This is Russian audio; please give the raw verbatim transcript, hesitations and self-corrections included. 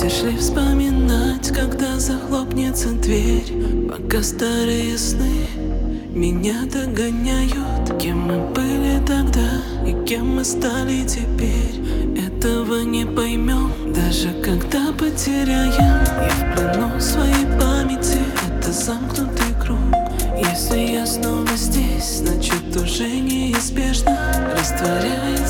Будешь ли вспоминать, когда захлопнется дверь? Пока старые сны меня догоняют. Кем мы были тогда и кем мы стали теперь, этого не поймем, даже когда потеряем. Я в плену своей памяти, это замкнутый круг. Если я снова здесь, значит уже неизбежно растворяюсь